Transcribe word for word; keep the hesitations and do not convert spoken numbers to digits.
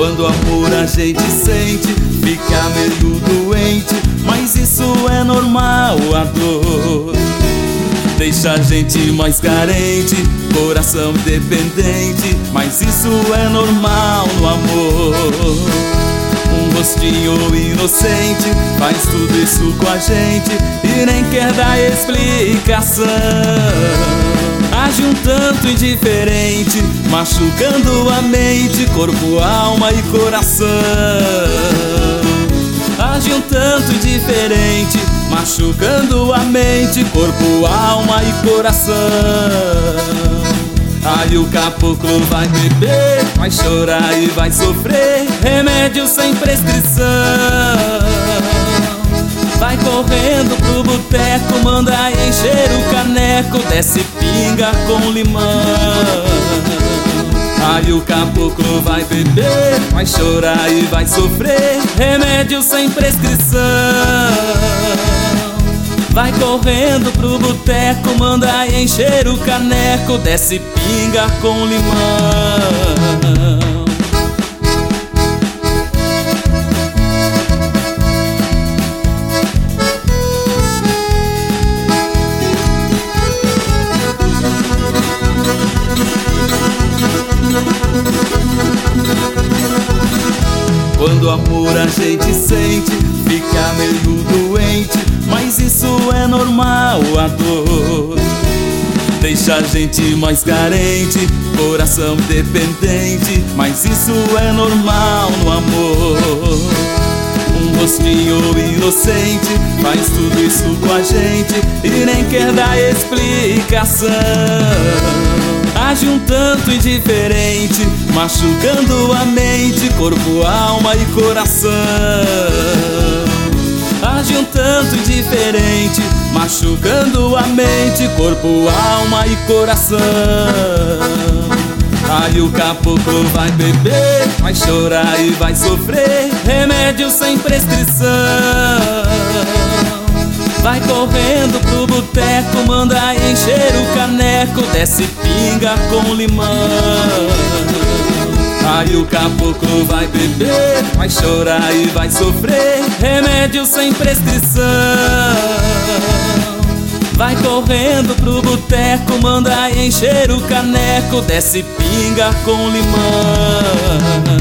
Quando amor a gente sente, fica meio doente, mas isso é normal, a dor deixa a gente mais carente, coração dependente, mas isso é normal no amor. Um rostinho inocente faz tudo isso com a gente e nem quer dar explicação. Age um tanto indiferente, machucando a mente, corpo, alma e coração. Age um tanto indiferente, machucando a mente, corpo, alma e coração. Aí o caboclo vai beber, vai chorar e vai sofrer, remédio sem prescrição. Vai correndo pro boteco, manda encher o caneco, desce pinga com limão. Aí o caboclo vai beber, vai chorar e vai sofrer, remédio sem prescrição. Vai correndo pro boteco, manda encher o caneco, desce pinga com limão. Quando amor a gente sente, fica meio doente, mas isso é normal, a dor deixa a gente mais carente, coração dependente, mas isso é normal no amor. Um rostinho inocente faz tudo isso com a gente e nem quer dar explicação. Age um tanto indiferente, machucando a mente, corpo, alma e coração. Age um tanto indiferente, machucando a mente, corpo, alma e coração. Aí o caboclo vai beber, vai chorar e vai sofrer, remédio sem prescrição. Vai correndo pro boteco, manda encher o caneco, desce pinga com limão. Aí o caboclo vai beber, vai chorar e vai sofrer, remédio sem prescrição. Vai correndo pro boteco, manda encher o caneco, desce pinga com limão.